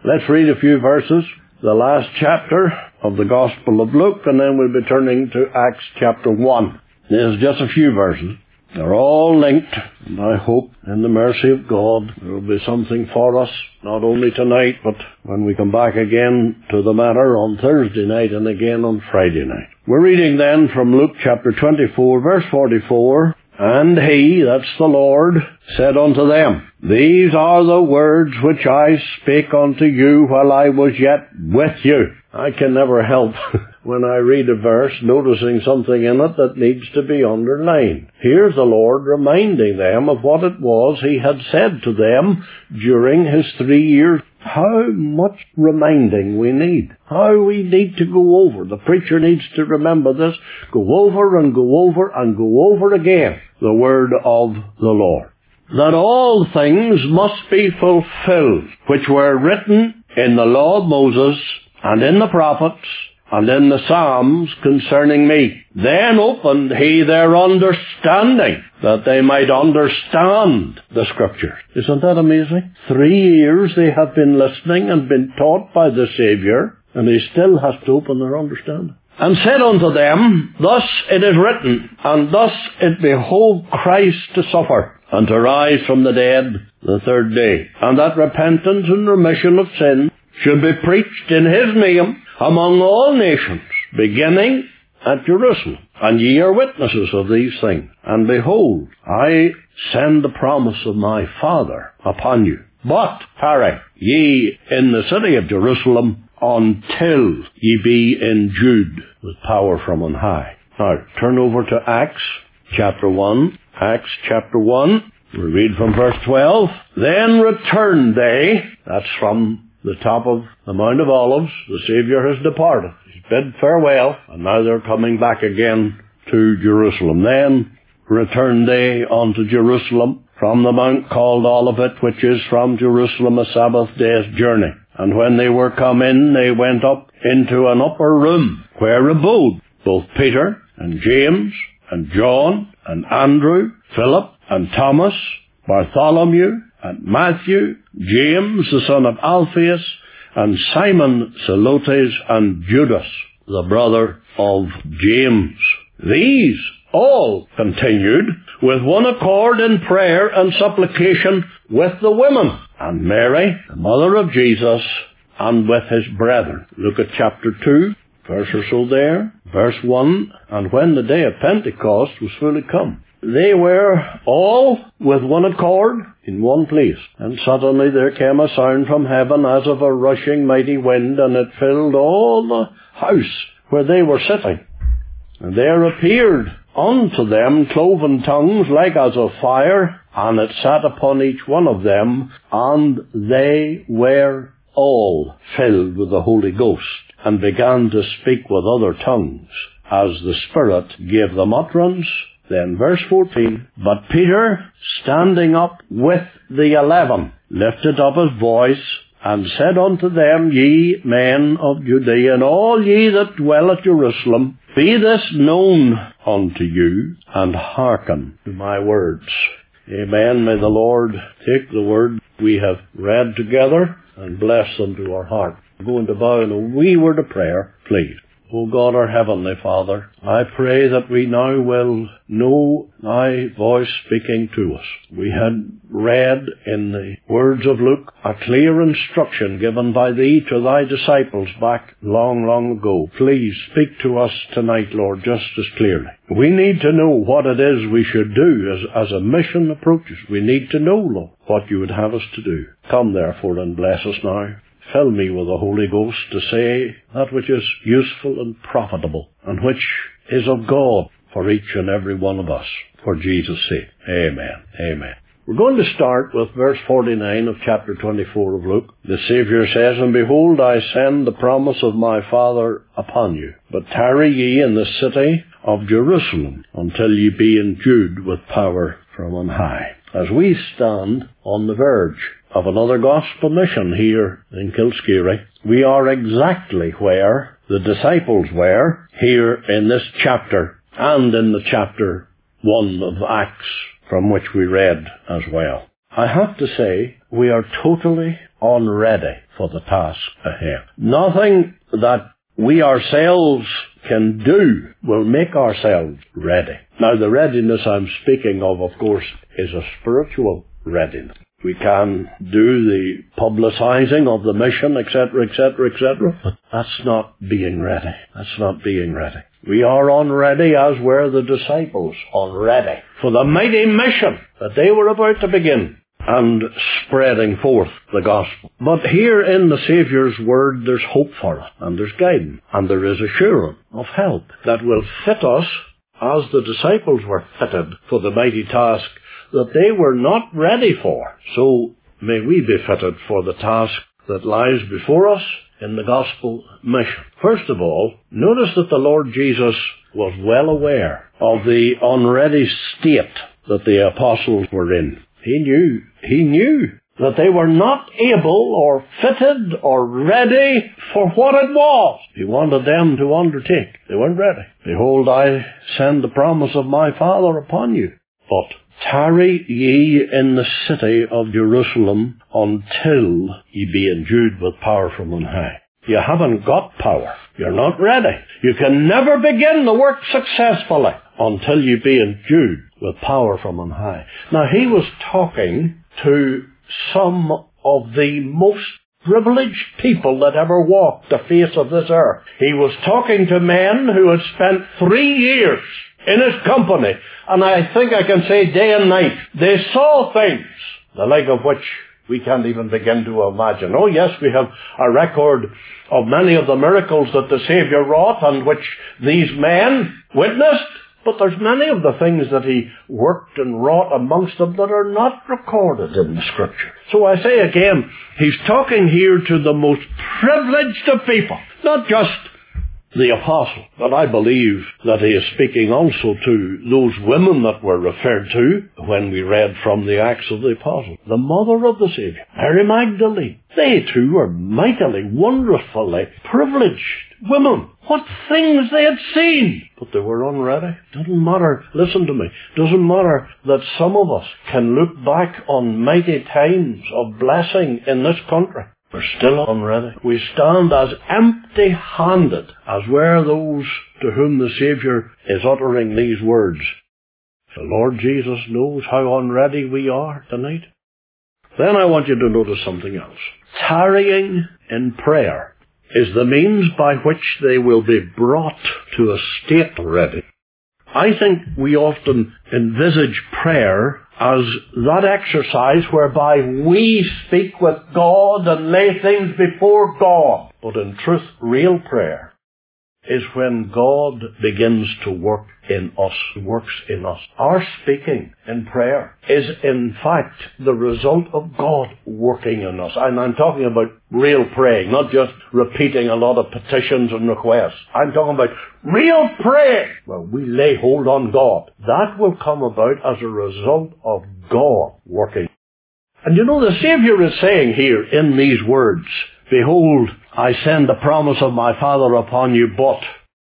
Let's read a few verses, the last chapter of the Gospel of Luke, and then we'll be turning to Acts chapter 1. There's just a few verses. They're all linked, and I hope in the mercy of God there will be something for us, not only tonight, but when we come back again to the matter on Thursday night and again on Friday night. We're reading then from Luke chapter 24, verse 44, "And he," that's the Lord, "said unto them, These are the words which I spake unto you while I was yet with you." I can never help when I read a verse noticing something in it that needs to be underlined. Here's the Lord reminding them of what it was he had said to them during his 3 years. How much reminding we need. How we need to go over. The preacher needs to remember this. Go over and go over and go over again the word of the Lord. That all things must be fulfilled, which were written in the law of Moses, and in the prophets, and in the Psalms concerning me. Then opened he their understanding, that they might understand the Scriptures. Isn't that amazing? 3 years they have been listening and been taught by the Saviour, and he still has to open their understanding. "And said unto them, Thus it is written, and thus it behoved Christ to suffer, and to rise from the dead the third day, and that repentance and remission of sin should be preached in his name among all nations, beginning at Jerusalem. And ye are witnesses of these things. And behold, I send the promise of my Father upon you. But tarry ye in the city of Jerusalem until ye be endued with power from on high." Now, turn over to Acts chapter 1. Acts chapter 1. We read from verse 12. "Then returned they," that's from the top of the Mount of Olives. The Saviour has departed. He's bid farewell, and now they're coming back again to Jerusalem. "Then returned they unto Jerusalem from the mount called Olivet, which is from Jerusalem a Sabbath day's journey. And when they were come in, they went up into an upper room, where abode both Peter and James and John and Andrew, Philip and Thomas, Bartholomew and Matthew, James the son of Alphaeus, and Simon Zelotes, and Judas, the brother of James. These all continued with one accord in prayer and supplication with the women, and Mary, the mother of Jesus, and with his brethren." Look at chapter 2, verse or so there, verse 1, "And when the day of Pentecost was fully come, they were all with one accord in one place. And suddenly there came a sound from heaven as of a rushing mighty wind, and it filled all the house where they were sitting. And there appeared unto them cloven tongues like as of fire, and it sat upon each one of them, and they were all filled with the Holy Ghost, and began to speak with other tongues, as the Spirit gave them utterance." Then verse 14, "But Peter, standing up with the 11, lifted up his voice, and said unto them, Ye men of Judea, and all ye that dwell at Jerusalem, be this known unto you, and hearken to my words." Amen. May the Lord take the word we have read together and bless them to our heart. I'm going to bow in a wee word of prayer, please. O God, our Heavenly Father, I pray that we now will know thy voice speaking to us. We had read in the words of Luke a clear instruction given by thee to thy disciples back long, long ago. Please speak to us tonight, Lord, just as clearly. We need to know what it is we should do as a mission approaches. We need to know, Lord, what you would have us to do. Come, therefore, and bless us now. Fill me with the Holy Ghost to say that which is useful and profitable, and which is of God for each and every one of us, for Jesus' sake. Amen. Amen. We're going to start with verse 49 of chapter 24 of Luke. The Saviour says, "And behold, I send the promise of my Father upon you. But tarry ye in the city of Jerusalem until ye be endued with power from on high." As we stand on the verge of another gospel mission here in Kilskeery, we are exactly where the disciples were here in this chapter and in the chapter 1 of Acts, from which we read as well. I have to say we are totally unready for the task ahead. Nothing that we ourselves can do will make ourselves ready. Now, the readiness I'm speaking of course, is a spiritual readiness. We can do the publicizing of the mission, etc., etc., etc. But that's not being ready. That's not being ready. We are unready, as were the disciples unready for the mighty mission that they were about to begin and spreading forth the gospel. But here in the Saviour's word, there's hope for it, and there's guidance, and there is assurance of help that will fit us as the disciples were fitted for the mighty task that they were not ready for. So may we be fitted for the task that lies before us in the gospel mission. First of all, notice that the Lord Jesus was well aware of the unready state that the apostles were in. He knew that they were not able or fitted or ready for what it was He wanted them to undertake. They weren't ready. Behold, I send the promise of my Father upon you. But tarry ye in the city of Jerusalem until ye be endued with power from on high. You haven't got power. You're not ready. You can never begin the work successfully until you be endued with power from on high. Now, he was talking to some of the most privileged people that ever walked the face of this earth. He was talking to men who had spent 3 years in his company, and I think I can say day and night. They saw things, the like of which we can't even begin to imagine. Oh yes, we have a record of many of the miracles that the Saviour wrought and which these men witnessed, but there's many of the things that he worked and wrought amongst them that are not recorded in the Scripture. So I say again, he's talking here to the most privileged of people, not just the apostle, but I believe that he is speaking also to those women that were referred to when we read from the Acts of the Apostles. The mother of the Saviour, Mary Magdalene. They too were mightily, wonderfully privileged women. What things they had seen! But they were unready. Doesn't matter, listen to me, doesn't matter that some of us can look back on mighty times of blessing in this country. We're still unready. We stand as empty-handed as were those to whom the Saviour is uttering these words. The Lord Jesus knows how unready we are tonight. Then I want you to notice something else. Tarrying in prayer is the means by which they will be brought to a state ready. I think we often envisage prayer as that exercise whereby we speak with God and lay things before God. But in truth, real prayer is when God begins to work in us, works in us. Our speaking in prayer is in fact the result of God working in us. And I'm talking about real praying, not just repeating a lot of petitions and requests. I'm talking about real praying. Well, we lay hold on God. That will come about as a result of God working. And you know, the Saviour is saying here in these words, behold, I send the promise of my Father upon you, but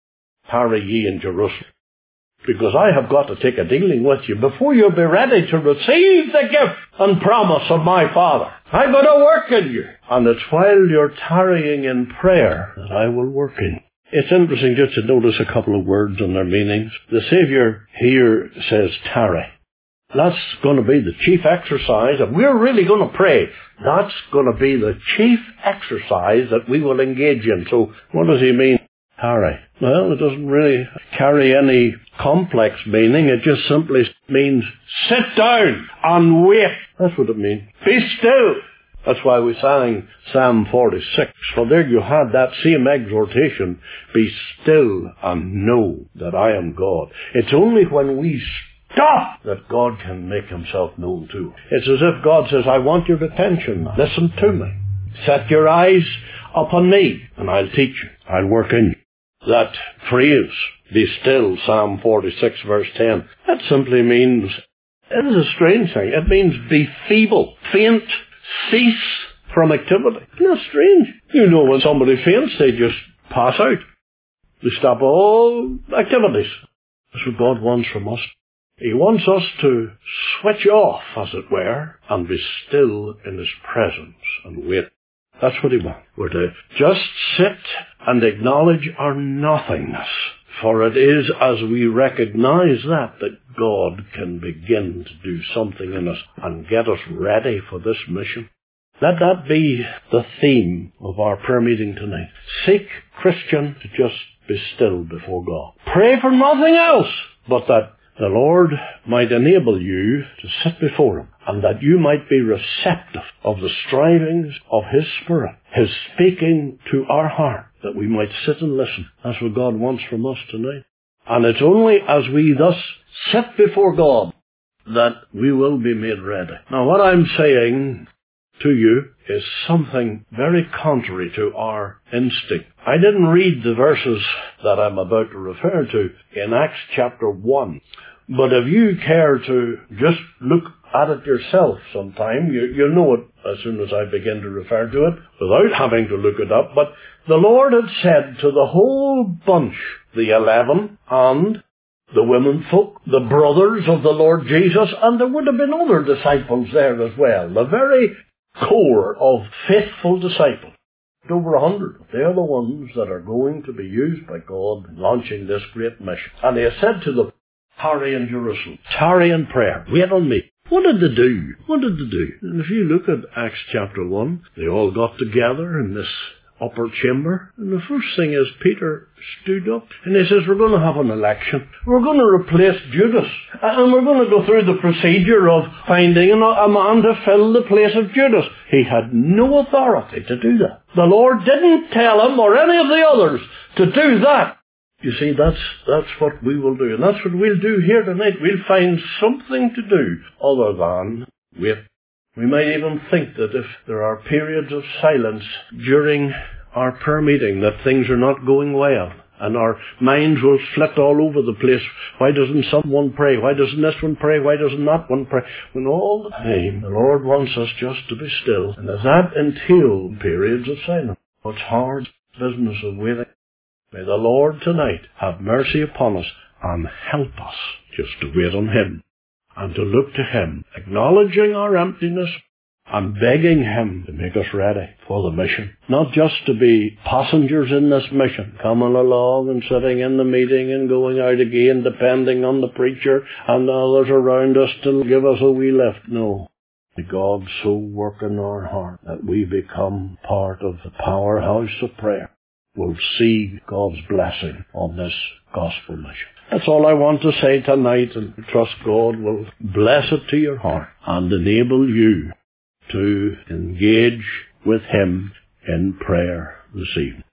tarry ye in Jerusalem. Because I have got to take a dealing with you before you'll be ready to receive the gift and promise of my Father. I'm going to work in you. And it's while you're tarrying in prayer that I will work in. It's interesting just to notice a couple of words and their meanings. The Saviour here says tarry. That's going to be the chief exercise. If we're really going to pray, that's going to be the chief exercise that we will engage in. So what does he mean, tarry? Well, it doesn't really carry any complex meaning. It just simply means sit down and wait. That's what it means. Be still. That's why we sang Psalm 46. For there you had that same exhortation, be still and know that I am God. It's only when we stop that God can make himself known to. It's as if God says, I want your attention. Listen to me. Set your eyes upon me, and I'll teach you. I'll work in you. That phrase, be still, Psalm 46 verse 10, that simply means, it is a strange thing, it means be feeble, faint, cease from activity. Isn't that strange? You know, when somebody faints, they just pass out. They stop all activities. That's what God wants from us. He wants us to switch off, as it were, and be still in His presence and wait. That's what He wants. We're to just sit and acknowledge our nothingness. For it is as we recognize that God can begin to do something in us and get us ready for this mission. Let that be the theme of our prayer meeting tonight. Seek, Christian, to just be still before God. Pray for nothing else but that the Lord might enable you to sit before Him, and that you might be receptive of the strivings of His Spirit, His speaking to our heart, that we might sit and listen. That's what God wants from us tonight. And it's only as we thus sit before God that we will be made ready. Now, what I'm saying to you is something very contrary to our instinct. I didn't read the verses that I'm about to refer to in Acts chapter 1. But if you care to just look at it yourself sometime, you'll know it as soon as I begin to refer to it, without having to look it up. But the Lord had said to the whole bunch, the 11, and the women folk, the brothers of the Lord Jesus, and there would have been other disciples there as well, the very core of faithful disciples. Over 100. They are the ones that are going to be used by God in launching this great mission. And He has said to them, tarry in Jerusalem, tarry in prayer, wait on me. What did they do? What did they do? And if you look at Acts chapter 1, they all got together in this upper chamber. And the first thing is Peter stood up and he says, we're going to have an election. We're going to replace Judas. And we're going to go through the procedure of finding a man to fill the place of Judas. He had no authority to do that. The Lord didn't tell him or any of the others to do that. You see, that's what we will do. And that's what we'll do here tonight. We'll find something to do other than wait. We might even think that if there are periods of silence during our prayer meeting, that things are not going well, and our minds will flit all over the place. Why doesn't someone pray? Why doesn't this one pray? Why doesn't that one pray? When all the time the Lord wants us just to be still. And does that entail periods of silence? It's hard business of waiting. May the Lord tonight have mercy upon us and help us just to wait on Him and to look to Him, acknowledging our emptiness and begging Him to make us ready for the mission. Not just to be passengers in this mission, coming along and sitting in the meeting and going out again, depending on the preacher and the others around us to give us a wee lift. No. May God so work in our heart that we become part of the powerhouse of prayer. We'll see God's blessing on this gospel mission. That's all I want to say tonight, and trust God will bless it to your heart and enable you to engage with Him in prayer this evening.